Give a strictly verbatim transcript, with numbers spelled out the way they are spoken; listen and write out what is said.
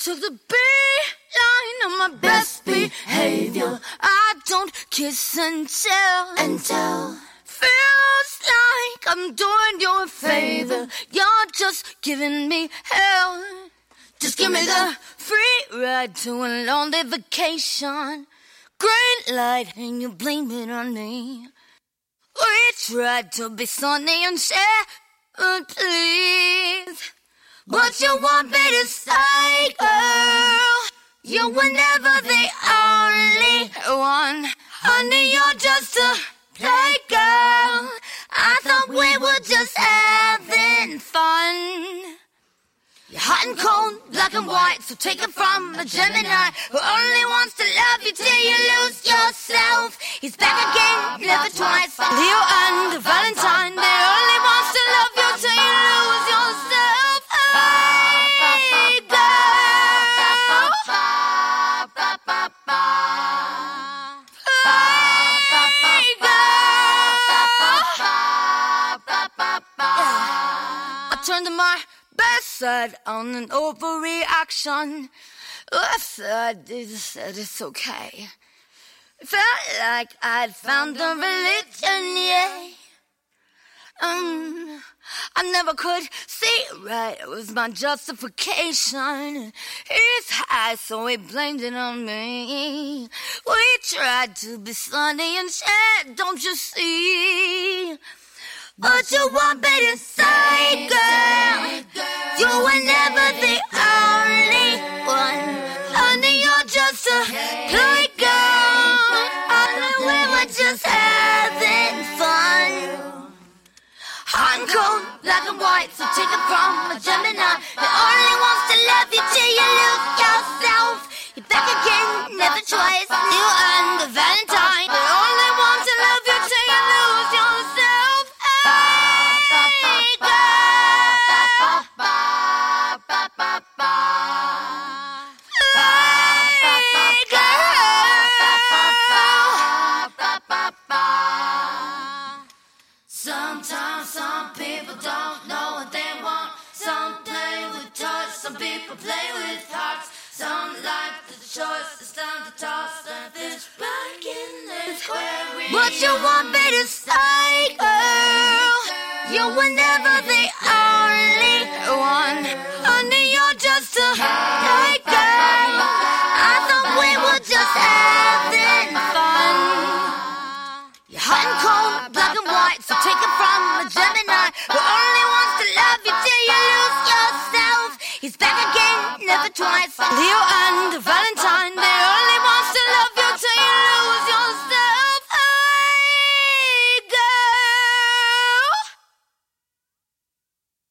took the beeline on my best behavior. I don't kiss and tell, and tell. Feels like I'm doing you a favor. You're just giving me hell. Just give me the free ride to a lonely vacation. Green light and you blame it on me. We tried to be sunny and share, but please. But you want me to stay, girl. You were never the only one. Honey, you're just a play girl. I thought we were just having fun. You're hot and cold, black and white, so take it from a Gemini who only wants to love you till you lose yourself. He's back again, never twice. Leo and Valentine, they only wants to love you till you lose yourself. Hey, girl. Hey, girl. I turned to my best side on an overreaction. Left side, they just said it's okay. Felt like I'd found a religion, yeah. Um, I never could see right. It was my justification. He's high, so he blamed it on me. We tried to be sunny and share, don't you see? But you want me to say, girl, you were never the only one. Honey, you're just a play girl. Honey, we were just having fun. Hot and cold, black and white, so take it from a Gemini that only wants to love you till you lose yourself. You're back again, never twice. You and the Valentine, they only want to love you till you lose yourself. Sometimes some people don't know what they want. Some play with toys, some people play with hearts. Some like the choice, it's time to toss and fish back in the aquarium. But you want me to stay, girl. You were never the only one. Honey, you're just a play girl. I thought we were just having fun. You're hot and cold, black and white, so take it from a Gemini who only wants to love you till you lose yourself. He's back again, never twice. Leo and